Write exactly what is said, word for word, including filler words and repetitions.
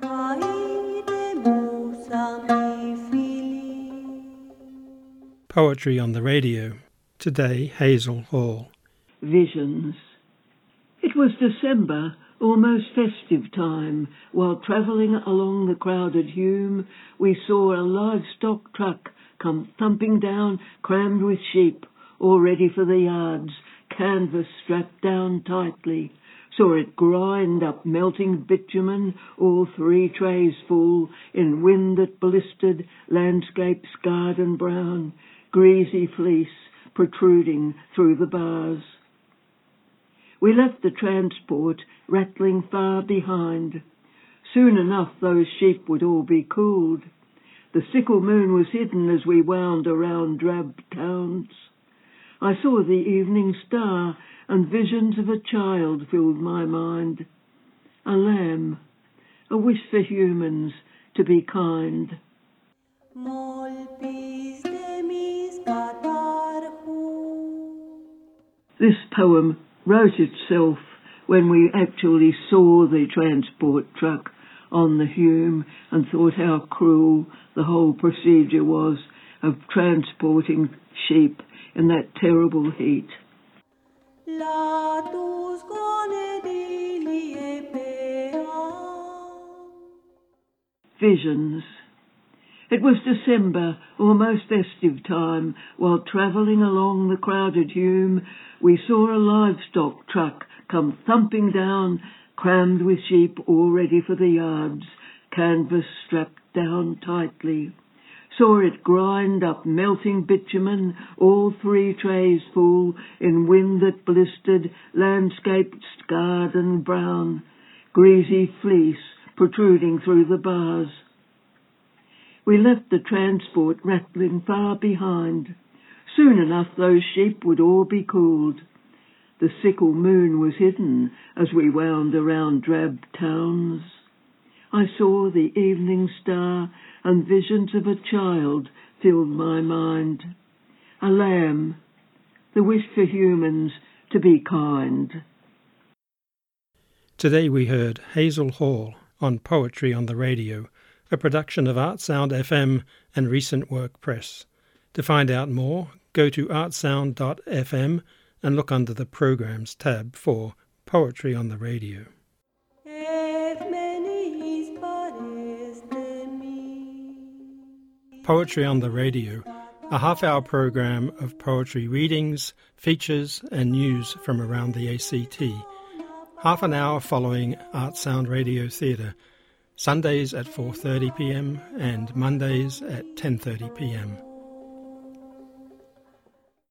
Poetry on the Radio. Today, Hazel Hall. Visions. It was December, almost festive time. While travelling along the crowded Hume, we saw a livestock truck come thumping down, crammed with sheep, all ready for the yards, canvas strapped down tightly. Saw it grind up melting bitumen, all three trays full, in wind that blistered, landscape scarred and brown, greasy fleece protruding through the bars. We left the transport rattling far behind. Soon enough those sheep would all be cooled. The sickle moon was hidden as we wound around drab towns. I saw the evening star, and visions of a child filled my mind. A lamb, a wish for humans to be kind. This poem wrote itself when we actually saw the transport truck on the Hume and thought how cruel the whole procedure was of transporting sheep in that terrible heat. Visions. It was December, almost festive time. While travelling along the crowded Hume, we saw a livestock truck come thumping down, crammed with sheep all ready for the yards, canvas strapped down tightly. Saw it grind up melting bitumen, all three trays full, in wind that blistered, landscape scarred and brown, greasy fleece protruding through the bars. We left the transport rattling far behind. Soon enough those sheep would all be cooled. The sickle moon was hidden as we wound around drab towns. I saw the evening star, and visions of a child filled my mind. A lamb, the wish for humans to be kind. Today we heard Hazel Hall on Poetry on the Radio, a production of Artsound F M and Recent Work Press. To find out more, go to artsound dot f m and look under the Programs tab for Poetry on the Radio. Poetry on the Radio, a half-hour program of poetry readings, features and news from around the A C T. Half an hour following Artsound Radio Theatre, Sundays at four thirty p m and Mondays at ten thirty p m.